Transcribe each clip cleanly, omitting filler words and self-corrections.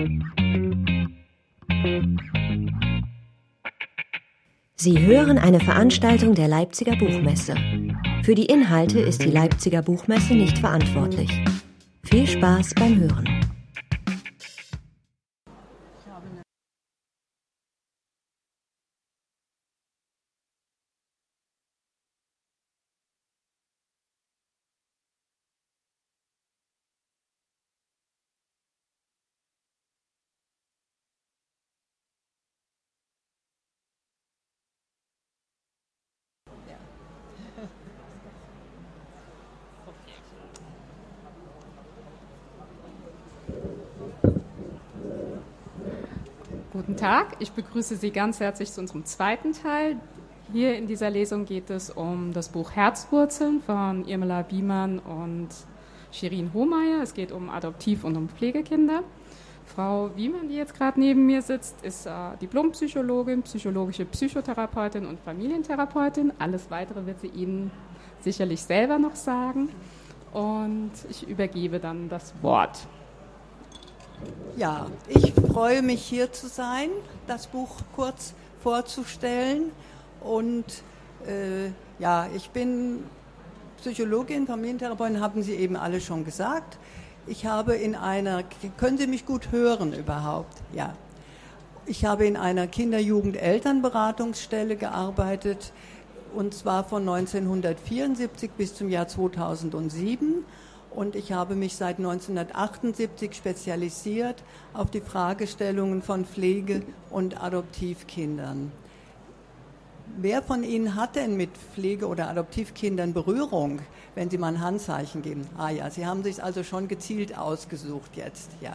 Sie hören eine Veranstaltung der Leipziger Buchmesse. Für die Inhalte ist die Leipziger Buchmesse nicht verantwortlich. Viel Spaß beim Hören. Guten Tag, ich begrüße Sie ganz herzlich zu unserem zweiten Teil. Hier in dieser Lesung geht es um das Buch Herzwurzeln von Irmela Biemann und Shirin Hohmeier. Es geht um Adoptiv- und um Pflegekinder. Frau Biemann, die jetzt gerade neben mir sitzt, ist Diplompsychologin, psychologische Psychotherapeutin und Familientherapeutin. Alles Weitere wird sie Ihnen sicherlich selber noch sagen. Und ich übergebe dann das Wort. Ja, ich freue mich, hier zu sein, das Buch kurz vorzustellen. Und ich bin Psychologin, Familientherapeutin, haben Sie eben alle schon gesagt. Ich habe können Sie mich gut hören überhaupt? Ja. Ich habe in einer Kinder-Jugend-Elternberatungsstelle gearbeitet, und zwar von 1974 bis zum Jahr 2007. Und ich habe mich seit 1978 spezialisiert auf die Fragestellungen von Pflege- und Adoptivkindern. Wer von Ihnen hat denn mit Pflege- oder Adoptivkindern Berührung, wenn Sie mal ein Handzeichen geben? Ah ja, Sie haben sich also schon gezielt ausgesucht jetzt, ja.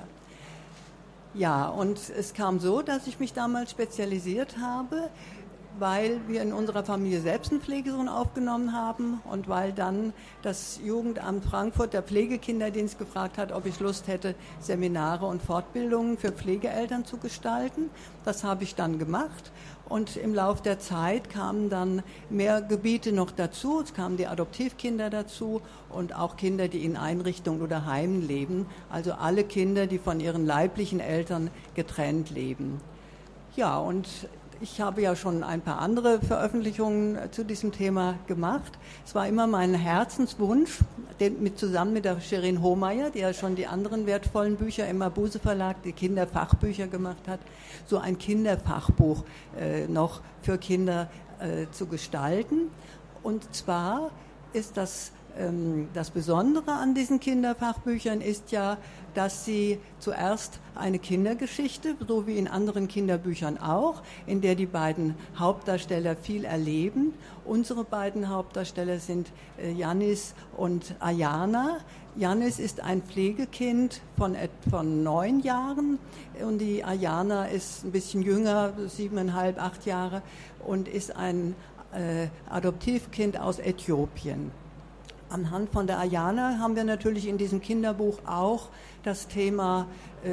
Ja, und es kam so, dass ich mich damals spezialisiert habe, weil wir in unserer Familie selbst einen Pflegesohn aufgenommen haben und weil dann das Jugendamt Frankfurt, der Pflegekinderdienst, gefragt hat, ob ich Lust hätte, Seminare und Fortbildungen für Pflegeeltern zu gestalten. Das habe ich dann gemacht und im Laufe der Zeit kamen dann mehr Gebiete noch dazu. Es kamen die Adoptivkinder dazu und auch Kinder, die in Einrichtungen oder Heimen leben, also alle Kinder, die von ihren leiblichen Eltern getrennt leben. Ja, und ich habe ja schon ein paar andere Veröffentlichungen zu diesem Thema gemacht. Es war immer mein Herzenswunsch, zusammen mit der Shirin Hohmeier, die ja schon die anderen wertvollen Bücher im Mabuse Verlag, die Kinderfachbücher gemacht hat, so ein Kinderfachbuch noch für Kinder zu gestalten. Und zwar ist das Besondere an diesen Kinderfachbüchern ist ja, dass sie zuerst eine Kindergeschichte, so wie in anderen Kinderbüchern auch, in der die beiden Hauptdarsteller viel erleben. Unsere beiden Hauptdarsteller sind Yannis und Ayana. Yannis ist ein Pflegekind von 9 Jahren und die Ayana ist ein bisschen jünger, 7,5, 8 Jahre und ist ein Adoptivkind aus Äthiopien. Anhand von der Ayana haben wir natürlich in diesem Kinderbuch auch das Thema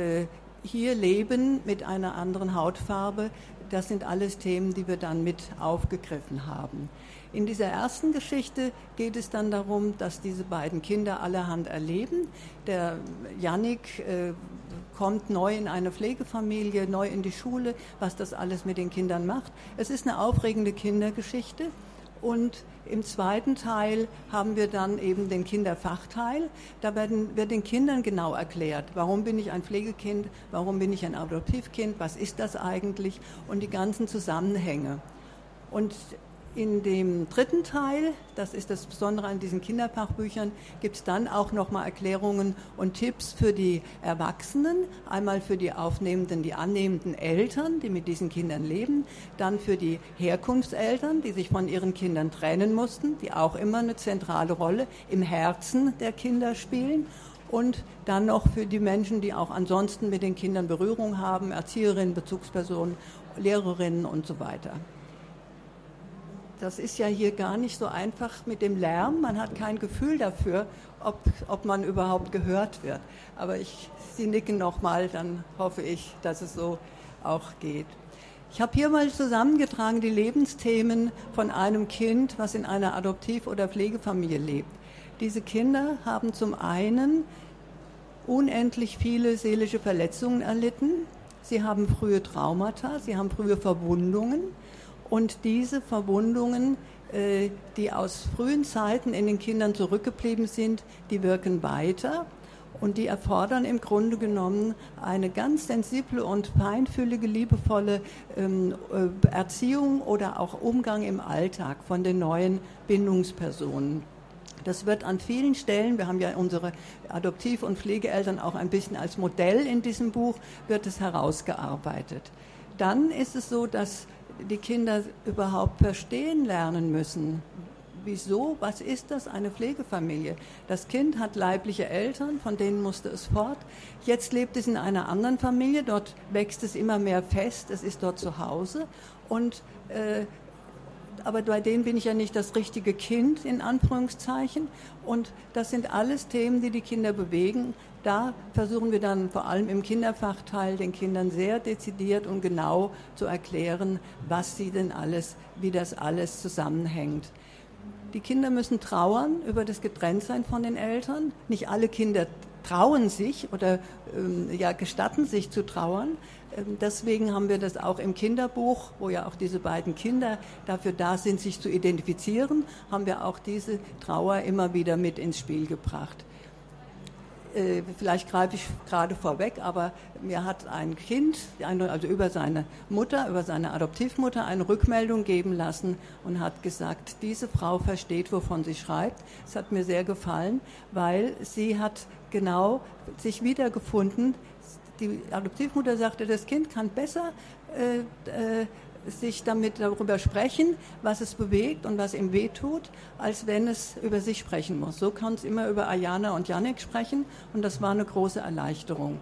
hier leben mit einer anderen Hautfarbe. Das sind alles Themen, die wir dann mit aufgegriffen haben. In dieser ersten Geschichte geht es dann darum, dass diese beiden Kinder allerhand erleben. Der Yannick kommt neu in eine Pflegefamilie, neu in die Schule, was das alles mit den Kindern macht. Es ist eine aufregende Kindergeschichte. Und im zweiten Teil haben wir dann eben den Kinderfachteil. Da wird den Kindern genau erklärt, warum bin ich ein Pflegekind, warum bin ich ein Adoptivkind, was ist das eigentlich und die ganzen Zusammenhänge. Und in dem dritten Teil, das ist das Besondere an diesen Kinderfachbüchern, gibt es dann auch nochmal Erklärungen und Tipps für die Erwachsenen, einmal für die annehmenden Eltern, die mit diesen Kindern leben, dann für die Herkunftseltern, die sich von ihren Kindern trennen mussten, die auch immer eine zentrale Rolle im Herzen der Kinder spielen. Und dann noch für die Menschen, die auch ansonsten mit den Kindern Berührung haben, Erzieherinnen, Bezugspersonen, Lehrerinnen und so weiter. Das ist ja hier gar nicht so einfach mit dem Lärm. Man hat kein Gefühl dafür, ob man überhaupt gehört wird. Aber Sie nicken nochmal, dann hoffe ich, dass es so auch geht. Ich habe hier mal zusammengetragen die Lebensthemen von einem Kind, was in einer Adoptiv- oder Pflegefamilie lebt. Diese Kinder haben zum einen unendlich viele seelische Verletzungen erlitten. Sie haben frühe Traumata, sie haben frühe Verwundungen. Und diese Verwundungen, die aus frühen Zeiten in den Kindern zurückgeblieben sind, die wirken weiter. Und die erfordern im Grunde genommen eine ganz sensible und feinfühlige, liebevolle Erziehung oder auch Umgang im Alltag von den neuen Bindungspersonen. Das wird an vielen Stellen, wir haben ja unsere Adoptiv- und Pflegeeltern auch ein bisschen als Modell in diesem Buch, wird es herausgearbeitet. Dann ist es so, dass die Kinder überhaupt verstehen lernen müssen. Wieso? Was ist das? Eine Pflegefamilie. Das Kind hat leibliche Eltern, von denen musste es fort. Jetzt lebt es in einer anderen Familie, dort wächst es immer mehr fest, es ist dort zu Hause. Aber bei denen bin ich ja nicht das richtige Kind, in Anführungszeichen. Und das sind alles Themen, die die Kinder bewegen. Da versuchen wir dann vor allem im Kinderfachteil den Kindern sehr dezidiert und genau zu erklären, was sie denn alles, wie das alles zusammenhängt. Die Kinder müssen trauern über das Getrenntsein von den Eltern. Nicht alle Kinder trauen sich oder gestatten sich zu trauern. Deswegen haben wir das auch im Kinderbuch, wo ja auch diese beiden Kinder dafür da sind, sich zu identifizieren, haben wir auch diese Trauer immer wieder mit ins Spiel gebracht. Vielleicht greife ich gerade vorweg, aber mir hat ein Kind, also über seine Mutter, über seine Adoptivmutter, eine Rückmeldung geben lassen und hat gesagt, diese Frau versteht, wovon sie schreibt. Es hat mir sehr gefallen, weil sie hat genau sich wiedergefunden. Die Adoptivmutter sagte, das Kind kann besser sich darüber sprechen, was es bewegt und was ihm wehtut, als wenn es über sich sprechen muss. So kann es immer über Ayana und Jannik sprechen und das war eine große Erleichterung.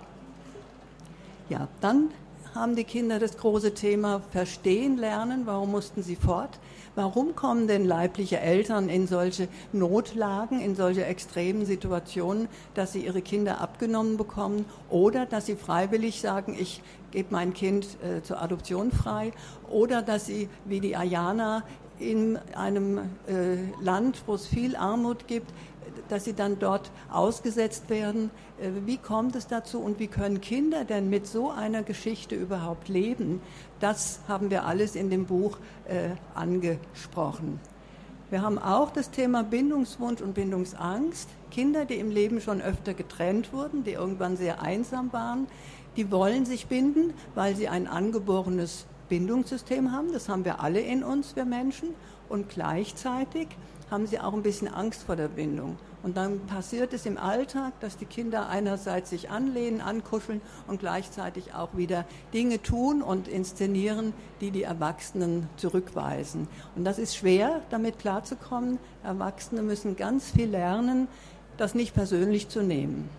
Ja, dann haben die Kinder das große Thema Verstehen lernen. Warum mussten sie fort? Warum kommen denn leibliche Eltern in solche Notlagen, in solche extremen Situationen, dass sie ihre Kinder abgenommen bekommen oder dass sie freiwillig sagen, ich gebe mein Kind zur Adoption frei oder dass sie, wie die Ayana, in einem Land, wo es viel Armut gibt, dass sie dann dort ausgesetzt werden. Wie kommt es dazu und wie können Kinder denn mit so einer Geschichte überhaupt leben? Das haben wir alles in dem Buch angesprochen. Wir haben auch das Thema Bindungswunsch und Bindungsangst. Kinder, die im Leben schon öfter getrennt wurden, die irgendwann sehr einsam waren, die wollen sich binden, weil sie ein angeborenes Bindungssystem haben. Das haben wir alle in uns, wir Menschen. Und gleichzeitig haben sie auch ein bisschen Angst vor der Bindung. Und dann passiert es im Alltag, dass die Kinder einerseits sich anlehnen, ankuscheln und gleichzeitig auch wieder Dinge tun und inszenieren, die die Erwachsenen zurückweisen. Und das ist schwer, damit klarzukommen. Erwachsene müssen ganz viel lernen, das nicht persönlich zu nehmen.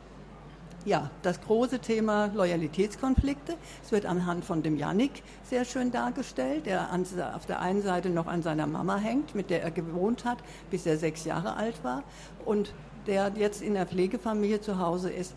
Ja, das große Thema Loyalitätskonflikte. Es wird anhand von dem Jannik sehr schön dargestellt, der auf der einen Seite noch an seiner Mama hängt, mit der er gewohnt hat, bis er 6 Jahre alt war, und der jetzt in der Pflegefamilie zu Hause ist.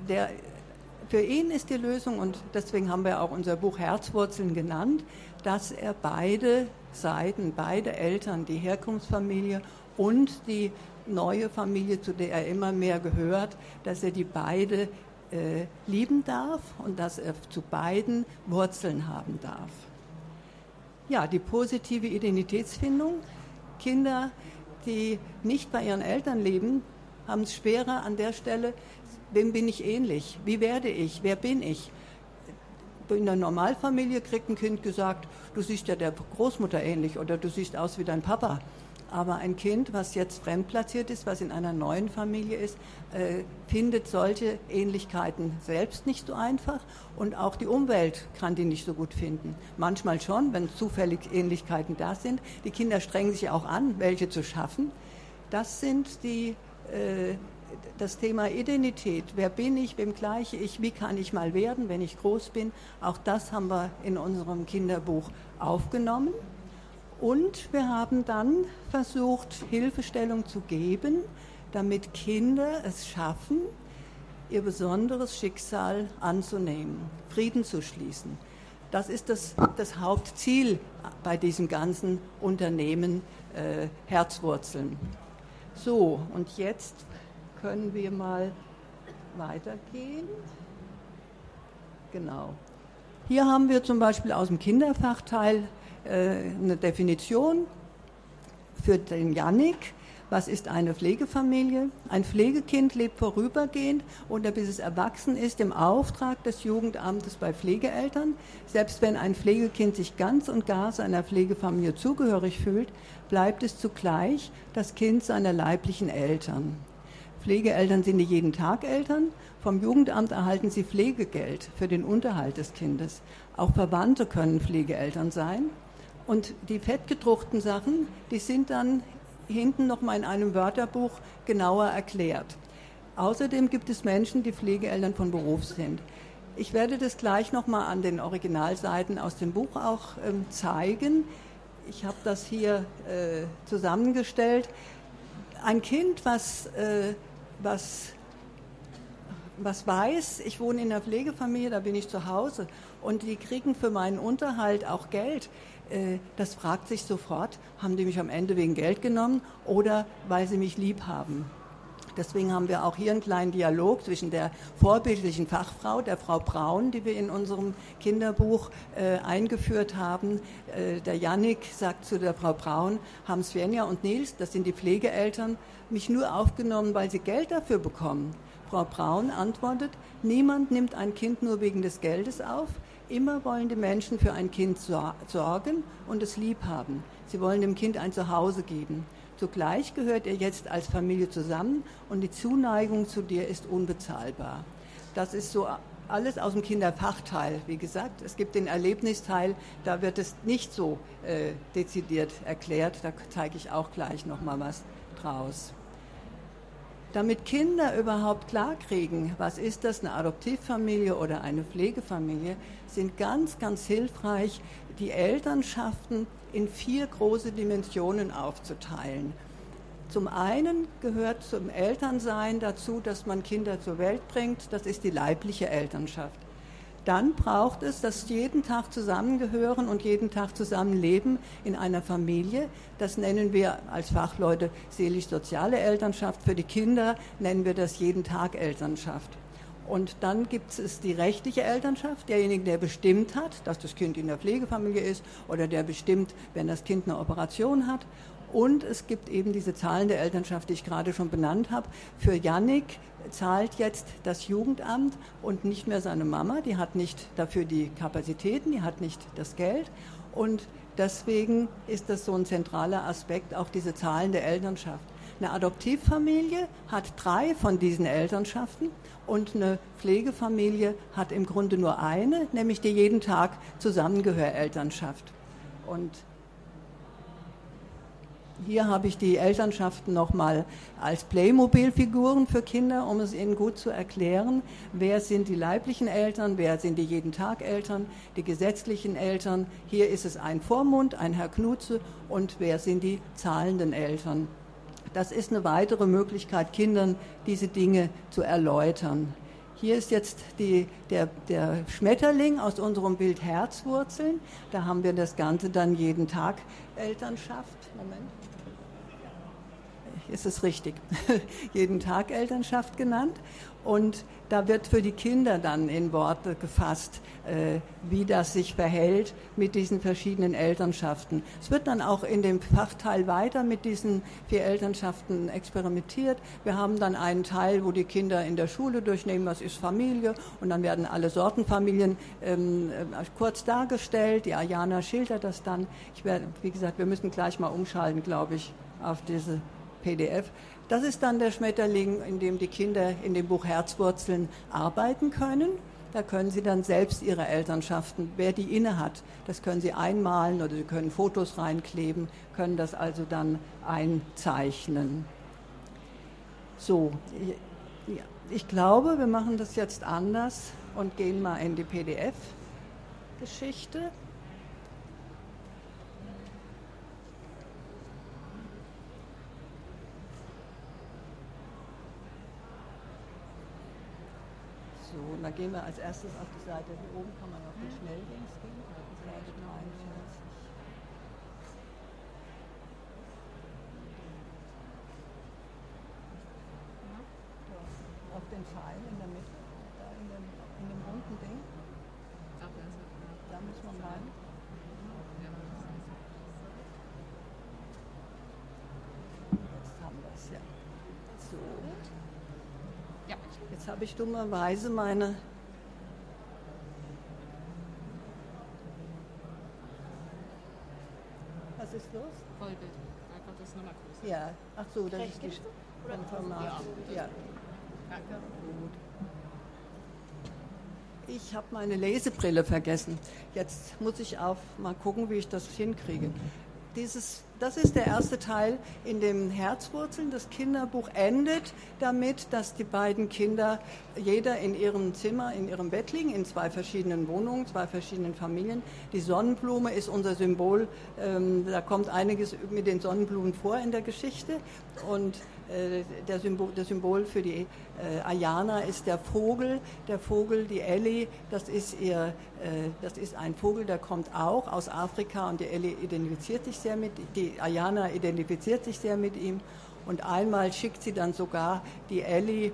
Für ihn ist die Lösung, und deswegen haben wir auch unser Buch Herzwurzeln genannt, dass er beide Seiten, beide Eltern, die Herkunftsfamilie und die neue Familie, zu der er immer mehr gehört, dass er die beide lieben darf und dass er zu beiden Wurzeln haben darf. Ja, die positive Identitätsfindung. Kinder, die nicht bei ihren Eltern leben, haben es schwerer an der Stelle, wem bin ich ähnlich? Wie werde ich? Wer bin ich? In der Normalfamilie kriegt ein Kind gesagt, du siehst ja der Großmutter ähnlich oder du siehst aus wie dein Papa. Aber ein Kind, was jetzt fremdplatziert ist, was in einer neuen Familie ist, findet solche Ähnlichkeiten selbst nicht so einfach und auch die Umwelt kann die nicht so gut finden. Manchmal schon, wenn zufällig Ähnlichkeiten da sind. Die Kinder strengen sich auch an, welche zu schaffen. Das sind das Thema Identität. Wer bin ich, wem gleiche ich, wie kann ich mal werden, wenn ich groß bin? Auch das haben wir in unserem Kinderbuch aufgenommen. Und wir haben dann versucht, Hilfestellung zu geben, damit Kinder es schaffen, ihr besonderes Schicksal anzunehmen, Frieden zu schließen. Das ist das Hauptziel bei diesem ganzen Unternehmen Herzwurzeln. So, und jetzt können wir mal weitergehen. Genau. Hier haben wir zum Beispiel aus dem Kinderfachteil eine Definition für den Jannik. Was ist eine Pflegefamilie? Ein Pflegekind lebt vorübergehend oder bis es erwachsen ist im Auftrag des Jugendamtes bei Pflegeeltern. Selbst wenn ein Pflegekind sich ganz und gar seiner Pflegefamilie zugehörig fühlt, bleibt es zugleich das Kind seiner leiblichen Eltern. Pflegeeltern sind die Jeden-Tag-Eltern. Vom Jugendamt erhalten sie Pflegegeld für den Unterhalt des Kindes. Auch Verwandte können Pflegeeltern sein. Und die fettgedruckten Sachen, die sind dann hinten nochmal in einem Wörterbuch genauer erklärt. Außerdem gibt es Menschen, die Pflegeeltern von Beruf sind. Ich werde das gleich nochmal an den Originalseiten aus dem Buch auch zeigen. Ich habe das hier zusammengestellt. Ein Kind, was weiß, ich wohne in einer Pflegefamilie, da bin ich zu Hause und die kriegen für meinen Unterhalt auch Geld. Das fragt sich sofort, haben die mich am Ende wegen Geld genommen oder weil sie mich lieb haben? Deswegen haben wir auch hier einen kleinen Dialog zwischen der vorbildlichen Fachfrau, der Frau Braun, die wir in unserem Kinderbuch eingeführt haben. Der Jannik sagt zu der Frau Braun, haben Svenja und Nils, das sind die Pflegeeltern, mich nur aufgenommen, weil sie Geld dafür bekommen. Frau Braun antwortet, niemand nimmt ein Kind nur wegen des Geldes auf. Immer wollen die Menschen für ein Kind sorgen und es lieb haben. Sie wollen dem Kind ein Zuhause geben. Zugleich gehört ihr jetzt als Familie zusammen und die Zuneigung zu dir ist unbezahlbar. Das ist so alles aus dem Kinderfachteil. Wie gesagt, es gibt den Erlebnisteil, da wird es nicht so dezidiert erklärt. Da zeige ich auch gleich noch mal was draus. Damit Kinder überhaupt klarkriegen, was ist das, eine Adoptivfamilie oder eine Pflegefamilie, sind ganz, ganz hilfreich, die Elternschaften in 4 große Dimensionen aufzuteilen. Zum einen gehört zum Elternsein dazu, dass man Kinder zur Welt bringt, das ist die leibliche Elternschaft. Dann braucht es das jeden Tag zusammengehören und jeden Tag zusammenleben in einer Familie. Das nennen wir als Fachleute seelisch-soziale Elternschaft. Für die Kinder nennen wir das jeden Tag Elternschaft. Und dann gibt es die rechtliche Elternschaft, derjenige, der bestimmt hat, dass das Kind in der Pflegefamilie ist oder der bestimmt, wenn das Kind eine Operation hat. Und es gibt eben diese zahlende Elternschaft, die ich gerade schon benannt habe. Für Jannik zahlt jetzt das Jugendamt und nicht mehr seine Mama. Die hat nicht dafür die Kapazitäten, die hat nicht das Geld. Und deswegen ist das so ein zentraler Aspekt, auch diese zahlende Elternschaft. Eine Adoptivfamilie hat 3 von diesen Elternschaften und eine Pflegefamilie hat im Grunde nur eine, nämlich die jeden Tag Zusammengehörelternschaft. Und hier habe ich die Elternschaften nochmal als Playmobil-Figuren für Kinder, um es ihnen gut zu erklären. Wer sind die leiblichen Eltern, wer sind die Jeden-Tag-Eltern, die gesetzlichen Eltern. Hier ist es ein Vormund, ein Herr Knutze und wer sind die zahlenden Eltern. Das ist eine weitere Möglichkeit, Kindern diese Dinge zu erläutern. Hier ist jetzt der Schmetterling aus unserem Bild Herzwurzeln. Da haben wir das Ganze dann jeden Tag Elternschaft. Moment. Ist es richtig? Jeden Tag Elternschaft genannt. Und da wird für die Kinder dann in Worte gefasst, wie das sich verhält mit diesen verschiedenen Elternschaften. Es wird dann auch in dem Fachteil weiter mit diesen 4 Elternschaften experimentiert. Wir haben dann einen Teil, wo die Kinder in der Schule durchnehmen, was ist Familie, und dann werden alle Sortenfamilien kurz dargestellt. Die Ayana schildert das dann. Wie gesagt, wir müssen gleich mal umschalten, glaube ich, auf diese PDF. Das ist dann der Schmetterling, in dem die Kinder in dem Buch Herzwurzeln arbeiten können. Da können sie dann selbst ihre Elternschaften, wer die inne hat, das können sie einmalen oder sie können Fotos reinkleben, können das also dann einzeichnen. So, ich glaube, wir machen das jetzt anders und gehen mal in die PDF-Geschichte. So, und dann gehen wir als erstes auf die Seite. Hier oben kann man auf den Schnelldings gehen, auf die Seite 43. Auf den Pfeil in der habe ich dummerweise meine... Was ist los? Vollbild. Einfach das nochmal größer. Ja, ach so, das ist die Format. Ja. Gut. Ich habe meine Lesebrille vergessen. Jetzt muss ich mal gucken, wie ich das hinkriege. Das ist der erste Teil in dem Herzwurzeln. Das Kinderbuch endet damit, dass die beiden Kinder jeder in ihrem Zimmer, in ihrem Bett liegen, in 2 verschiedenen Wohnungen, 2 verschiedenen Familien. Die Sonnenblume ist unser Symbol. Da kommt einiges mit den Sonnenblumen vor in der Geschichte. Und das Symbol für die Ayana ist der Vogel. Der Vogel, die Ellie, das ist ein Vogel, der kommt auch aus Afrika und die Ellie identifiziert sich sehr mit, die Ayana identifiziert sich sehr mit ihm. Und einmal schickt sie dann sogar die Ellie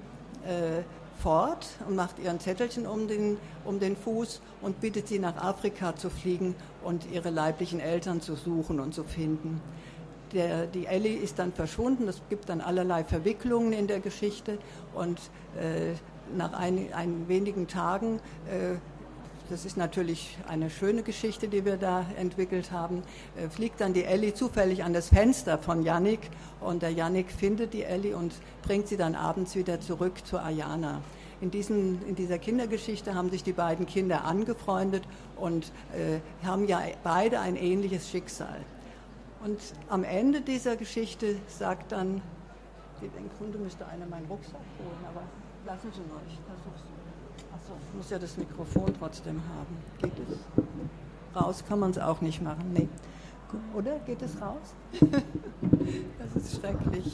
fort und macht ihren Zettelchen um den Fuß und bittet sie nach Afrika zu fliegen und ihre leiblichen Eltern zu suchen und zu finden. Die Ellie ist dann verschwunden, es gibt dann allerlei Verwicklungen in der Geschichte und nach wenigen Tagen, das ist natürlich eine schöne Geschichte, die wir da entwickelt haben, fliegt dann die Ellie zufällig an das Fenster von Yannick und der Yannick findet die Ellie und bringt sie dann abends wieder zurück zur Ayana. In dieser Kindergeschichte haben sich die beiden Kinder angefreundet und haben ja beide ein ähnliches Schicksal. Und am Ende dieser Geschichte sagt dann, im Grunde müsste einer meinen Rucksack holen, aber lassen Sie mal, ich versuche es. Achso, ich muss ja das Mikrofon trotzdem haben. Geht es? Raus kann man es auch nicht machen, nee. Oder? Geht es raus? Das ist schrecklich.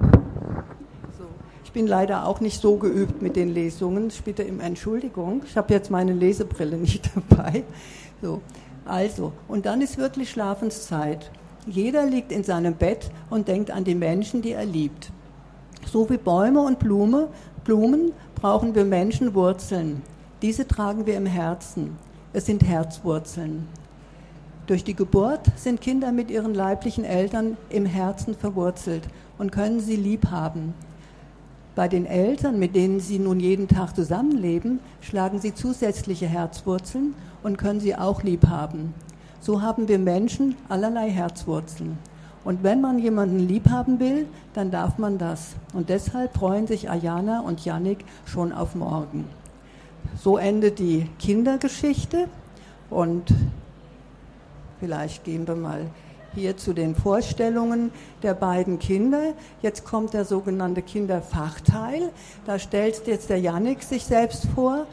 So. Ich bin leider auch nicht so geübt mit den Lesungen. Ich bitte um Entschuldigung. Ich habe jetzt meine Lesebrille nicht dabei. So. Also, und dann ist wirklich Schlafenszeit. Jeder liegt in seinem Bett und denkt an die Menschen, die er liebt. So wie Bäume und Blumen brauchen wir Menschen Wurzeln. Diese tragen wir im Herzen. Es sind Herzwurzeln. Durch die Geburt sind Kinder mit ihren leiblichen Eltern im Herzen verwurzelt und können sie lieb haben. Bei den Eltern, mit denen sie nun jeden Tag zusammenleben, schlagen sie zusätzliche Herzwurzeln und können sie auch lieb haben. So haben wir Menschen allerlei Herzwurzeln. Und wenn man jemanden lieb haben will, dann darf man das. Und deshalb freuen sich Ayana und Yannick schon auf morgen. So endet die Kindergeschichte. Und vielleicht gehen wir mal hier zu den Vorstellungen der beiden Kinder. Jetzt kommt der sogenannte Kinderfachteil. Da stellt jetzt der Yannick sich selbst vor.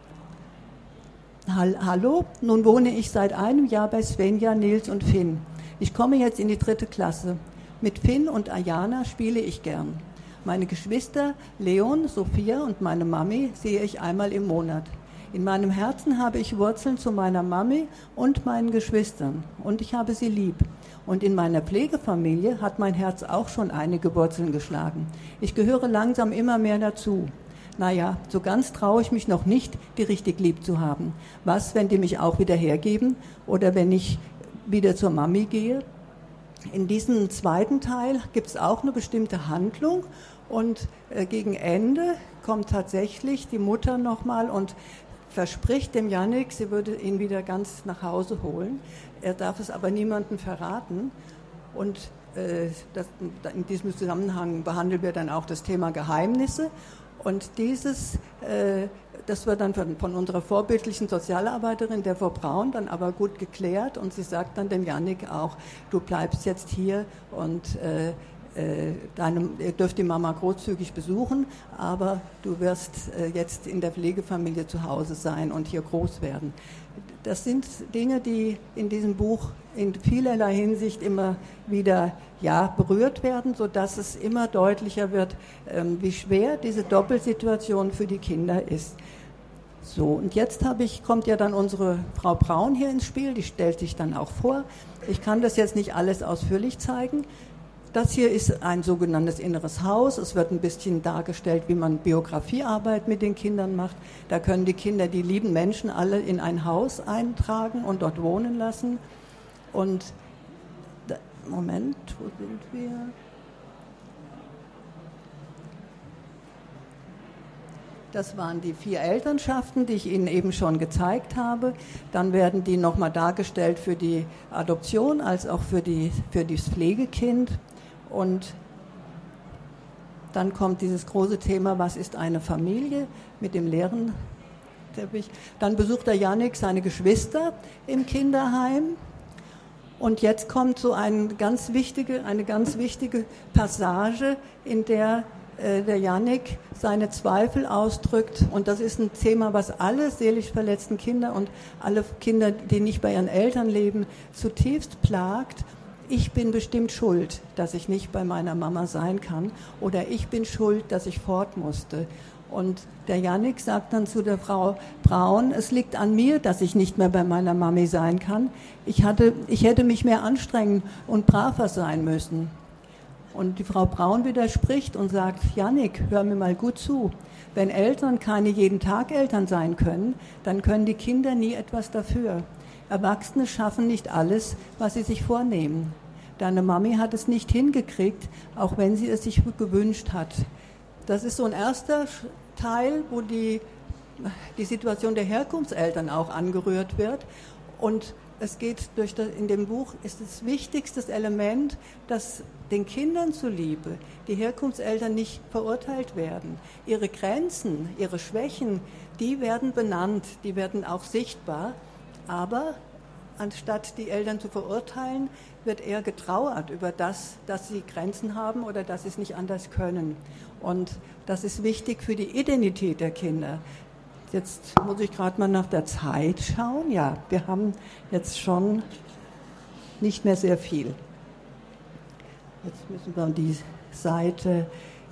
Hallo, nun wohne ich seit einem Jahr bei Svenja, Nils und Finn. Ich komme jetzt in die 3. Klasse. Mit Finn und Ayana spiele ich gern. Meine Geschwister Leon, Sophia und meine Mami sehe ich einmal im Monat. In meinem Herzen habe ich Wurzeln zu meiner Mami und meinen Geschwistern und ich habe sie lieb. Und in meiner Pflegefamilie hat mein Herz auch schon einige Wurzeln geschlagen. Ich gehöre langsam immer mehr dazu. Naja, so ganz traue ich mich noch nicht, die richtig lieb zu haben. Was, wenn die mich auch wieder hergeben oder wenn ich wieder zur Mami gehe? In diesem zweiten Teil gibt es auch eine bestimmte Handlung und gegen Ende kommt tatsächlich die Mutter nochmal und verspricht dem Yannick, sie würde ihn wieder ganz nach Hause holen. Er darf es aber niemandem verraten und in diesem Zusammenhang behandeln wir dann auch das Thema Geheimnisse. Und das wird dann von unserer vorbildlichen Sozialarbeiterin, der Frau Braun, dann aber gut geklärt. Und sie sagt dann dem Yannick auch, du bleibst jetzt hier und ihr dürft die Mama großzügig besuchen, aber du wirst jetzt in der Pflegefamilie zu Hause sein und hier groß werden. Das sind Dinge, die in diesem Buch in vielerlei Hinsicht immer wieder berührt werden, sodass es immer deutlicher wird, wie schwer diese Doppelsituation für die Kinder ist. So, und jetzt kommt ja dann unsere Frau Braun hier ins Spiel, die stellt sich dann auch vor. Ich kann das jetzt nicht alles ausführlich zeigen. Das hier ist ein sogenanntes inneres Haus. Es wird ein bisschen dargestellt, wie man Biografiearbeit mit den Kindern macht. Da können die Kinder die lieben Menschen alle in ein Haus eintragen und dort wohnen lassen. Und Moment, wo sind wir? Das waren die 4 Elternschaften, die ich Ihnen eben schon gezeigt habe. Dann werden die nochmal dargestellt für die Adoption als auch für das Pflegekind. Und dann kommt dieses große Thema, was ist eine Familie, mit dem leeren Teppich. Dann besucht der Jannik seine Geschwister im Kinderheim. Und jetzt kommt so eine ganz wichtige Passage, in der der Jannik seine Zweifel ausdrückt. Und das ist ein Thema, was alle seelisch verletzten Kinder und alle Kinder, die nicht bei ihren Eltern leben, zutiefst plagt. Ich bin bestimmt schuld, dass ich nicht bei meiner Mama sein kann. Oder ich bin schuld, dass ich fort musste. Und der Jannik sagt dann zu der Frau Braun, es liegt an mir, dass ich nicht mehr bei meiner Mami sein kann. Ich hätte mich mehr anstrengen und braver sein müssen. Und die Frau Braun widerspricht und sagt, Jannik, hör mir mal gut zu. Wenn Eltern keine jeden Tag Eltern sein können, dann können die Kinder nie etwas dafür. Erwachsene schaffen nicht alles, was sie sich vornehmen. Deine Mami hat es nicht hingekriegt, auch wenn sie es sich gewünscht hat. Das ist so ein erster Teil, wo die Situation der Herkunftseltern auch angerührt wird. Und es geht in dem Buch ist das wichtigste Element, dass den Kindern zuliebe die Herkunftseltern nicht verurteilt werden. Ihre Grenzen, ihre Schwächen, die werden benannt, die werden auch sichtbar. Aber anstatt die Eltern zu verurteilen, wird eher getrauert über das, dass sie Grenzen haben oder dass sie es nicht anders können. Und das ist wichtig für die Identität der Kinder. Jetzt muss ich gerade mal nach der Zeit schauen. Ja, wir haben jetzt schon nicht mehr sehr viel. Jetzt müssen wir die Seite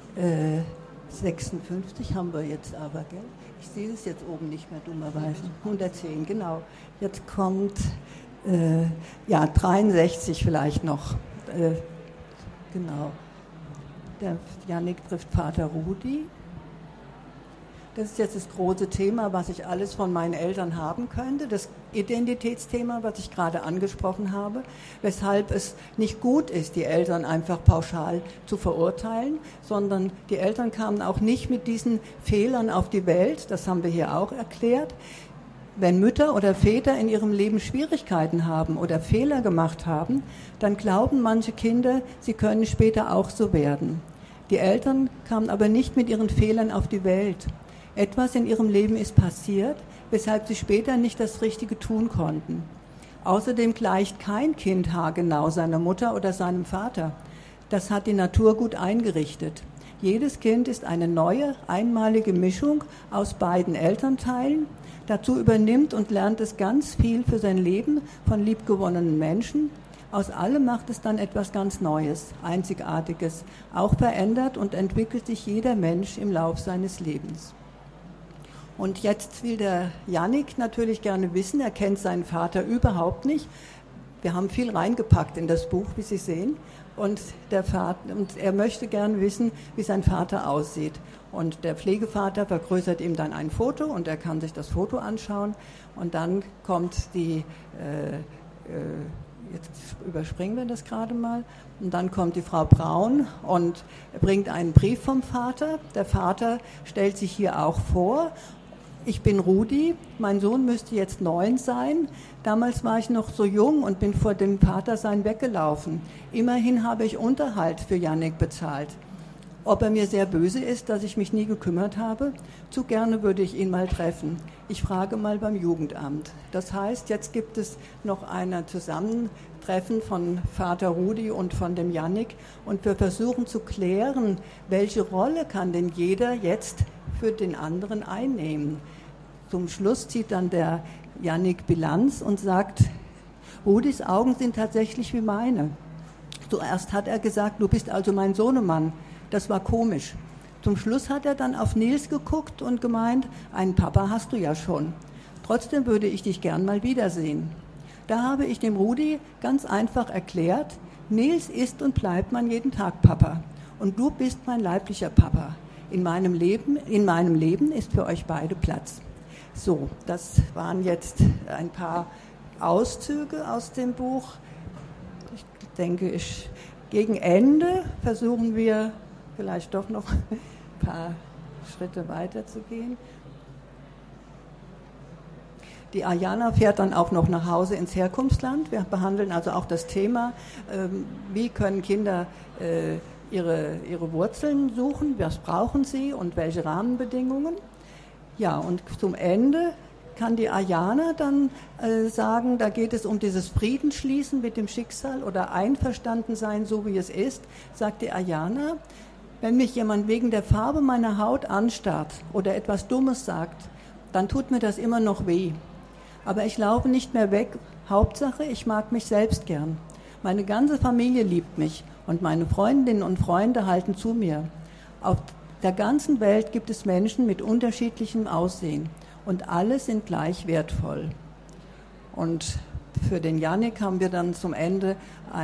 56 haben wir jetzt aber, gell? Ich sehe es jetzt oben nicht mehr, dummerweise. 110, genau. Jetzt kommt 63 vielleicht noch. Genau. Der Jannik trifft Vater Rudi. Das ist jetzt das große Thema, was ich alles von meinen Eltern haben könnte, das Identitätsthema, was ich gerade angesprochen habe, weshalb es nicht gut ist, die Eltern einfach pauschal zu verurteilen, sondern die Eltern kamen auch nicht mit diesen Fehlern auf die Welt, das haben wir hier auch erklärt. Wenn Mütter oder Väter in ihrem Leben Schwierigkeiten haben oder Fehler gemacht haben, dann glauben manche Kinder, sie können später auch so werden. Die Eltern kamen aber nicht mit ihren Fehlern auf die Welt. Etwas in ihrem Leben ist passiert, weshalb sie später nicht das Richtige tun konnten. Außerdem gleicht kein Kind haargenau seiner Mutter oder seinem Vater. Das hat die Natur gut eingerichtet. Jedes Kind ist eine neue, einmalige Mischung aus beiden Elternteilen. Dazu übernimmt und lernt es ganz viel für sein Leben von liebgewonnenen Menschen. Aus allem macht es dann etwas ganz Neues, Einzigartiges. Auch verändert und entwickelt sich jeder Mensch im Lauf seines Lebens. Und jetzt will der Jannik natürlich gerne wissen, er kennt seinen Vater überhaupt nicht. Wir haben viel reingepackt in das Buch, wie Sie sehen. Und er möchte gerne wissen, wie sein Vater aussieht. Und der Pflegevater vergrößert ihm dann ein Foto und er kann sich das Foto anschauen. Und dann kommt jetzt überspringen wir das gerade mal, und dann kommt die Frau Braun und bringt einen Brief vom Vater. Der Vater stellt sich hier auch vor. Ich bin Rudi, mein Sohn müsste jetzt 9 sein. Damals war ich noch so jung und bin vor dem Vatersein weggelaufen. Immerhin habe ich Unterhalt für Jannik bezahlt. Ob er mir sehr böse ist, dass ich mich nie gekümmert habe? Zu gerne würde ich ihn mal treffen. Ich frage mal beim Jugendamt. Das heißt, jetzt gibt es noch ein Zusammentreffen von Vater Rudi und von dem Jannik und wir versuchen zu klären, welche Rolle kann denn jeder jetzt für den anderen einnehmen. Zum Schluss zieht dann der Jannik Bilanz und sagt, Rudis Augen sind tatsächlich wie meine. Zuerst hat er gesagt, du bist also mein Sohnemann. Das war komisch. Zum Schluss hat er dann auf Nils geguckt und gemeint, einen Papa hast du ja schon. Trotzdem würde ich dich gern mal wiedersehen. Da habe ich dem Rudi ganz einfach erklärt, Nils ist und bleibt mein jeden Tag Papa. Und du bist mein leiblicher Papa. In meinem Leben ist für euch beide Platz. So, das waren jetzt ein paar Auszüge aus dem Buch. Ich denke, gegen Ende versuchen wir vielleicht doch noch ein paar Schritte weiterzugehen. Die Ayana fährt dann auch noch nach Hause ins Herkunftsland. Wir behandeln also auch das Thema, wie können Kinder ihre Wurzeln suchen, was brauchen sie und welche Rahmenbedingungen. Ja, und zum Ende kann die Ayana dann sagen, da geht es um dieses Friedensschließen mit dem Schicksal oder einverstanden sein, so wie es ist, sagt die Ayana. Wenn mich jemand wegen der Farbe meiner Haut anstarrt oder etwas Dummes sagt, dann tut mir das immer noch weh. Aber ich laufe nicht mehr weg. Hauptsache, ich mag mich selbst gern. Meine ganze Familie liebt mich und meine Freundinnen und Freunde halten zu mir. Auf der ganzen Welt gibt es Menschen mit unterschiedlichem Aussehen und alle sind gleich wertvoll. Und für den Jannik haben wir dann zum Ende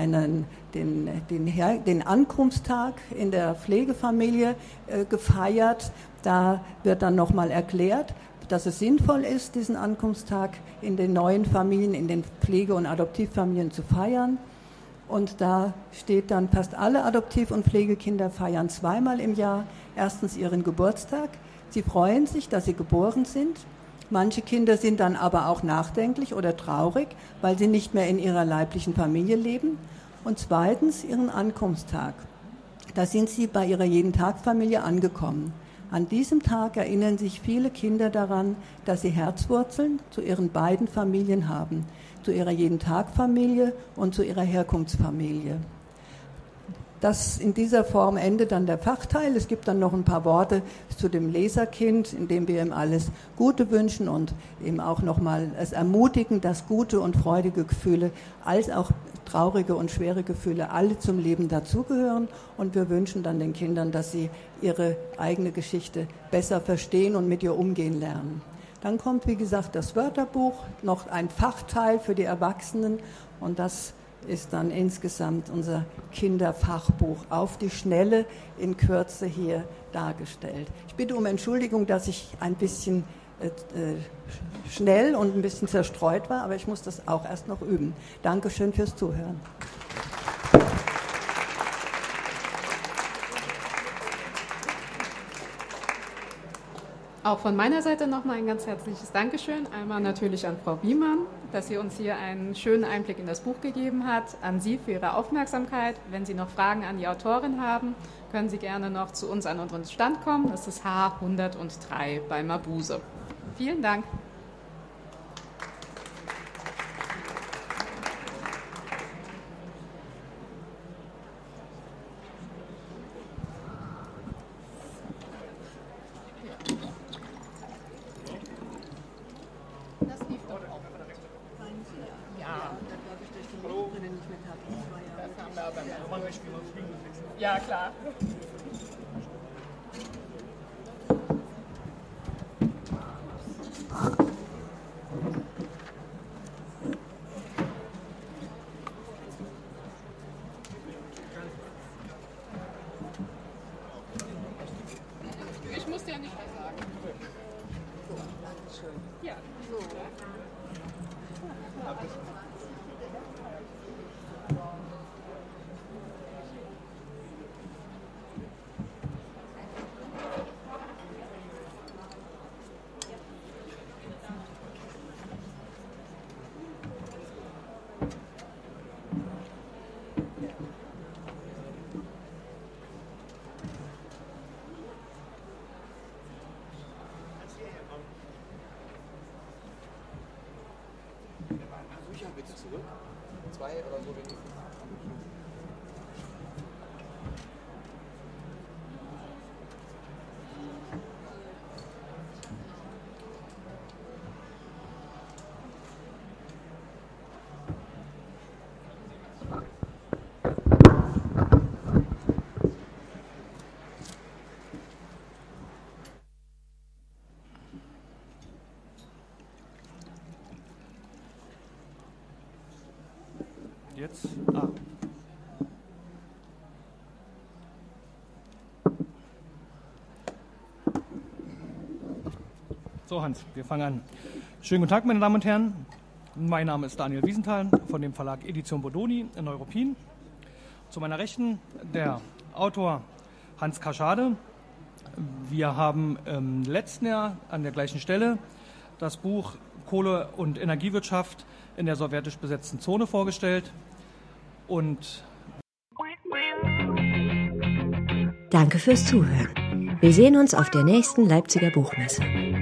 den Ankunftstag in der Pflegefamilie gefeiert. Da wird dann nochmal erklärt, dass es sinnvoll ist, diesen Ankunftstag in den neuen Familien, in den Pflege- und Adoptivfamilien zu feiern. Und da steht dann, fast alle Adoptiv- und Pflegekinder feiern zweimal im Jahr. Erstens ihren Geburtstag. Sie freuen sich, dass sie geboren sind. Manche Kinder sind dann aber auch nachdenklich oder traurig, weil sie nicht mehr in ihrer leiblichen Familie leben. Und zweitens ihren Ankunftstag. Da sind sie bei ihrer Jeden-Tag-Familie angekommen. An diesem Tag erinnern sich viele Kinder daran, dass sie Herzwurzeln zu ihren beiden Familien haben, zu ihrer Jeden-Tag-Familie und zu ihrer Herkunftsfamilie. Das in dieser Form endet dann der Fachteil. Es gibt dann noch ein paar Worte zu dem Leserkind, in dem wir ihm alles Gute wünschen und ihm auch nochmal es ermutigen, dass gute und freudige Gefühle als auch traurige und schwere Gefühle alle zum Leben dazugehören. Und wir wünschen dann den Kindern, dass sie ihre eigene Geschichte besser verstehen und mit ihr umgehen lernen. Dann kommt, wie gesagt, das Wörterbuch, noch ein Fachteil für die Erwachsenen und das ist dann insgesamt unser Kinderfachbuch auf die Schnelle in Kürze hier dargestellt. Ich bitte um Entschuldigung, dass ich ein bisschen schnell und ein bisschen zerstreut war, aber ich muss das auch erst noch üben. Dankeschön fürs Zuhören. Auch von meiner Seite nochmal ein ganz herzliches Dankeschön. Einmal natürlich an Frau Biemann, dass sie uns hier einen schönen Einblick in das Buch gegeben hat. An Sie für Ihre Aufmerksamkeit. Wenn Sie noch Fragen an die Autorin haben, können Sie gerne noch zu uns an unseren Stand kommen. Das ist H103 bei Mabuse. Vielen Dank. Ja, klar. Ich muss dir ja nicht mehr sagen. Schön. Ja. So. Bitte zurück. 2 oder so wenigstens. Jetzt. So, Hans, wir fangen an. Schönen guten Tag, meine Damen und Herren. Mein Name ist Daniel Wiesenthal von dem Verlag Edition Bodoni in Neuruppin. Zu meiner Rechten der Autor Hans Kaschade, Wir haben im letzten Jahr an der gleichen Stelle das Buch Kohle- und Energiewirtschaft in der sowjetisch besetzten Zone vorgestellt. Und danke fürs Zuhören. Wir sehen uns auf der nächsten Leipziger Buchmesse.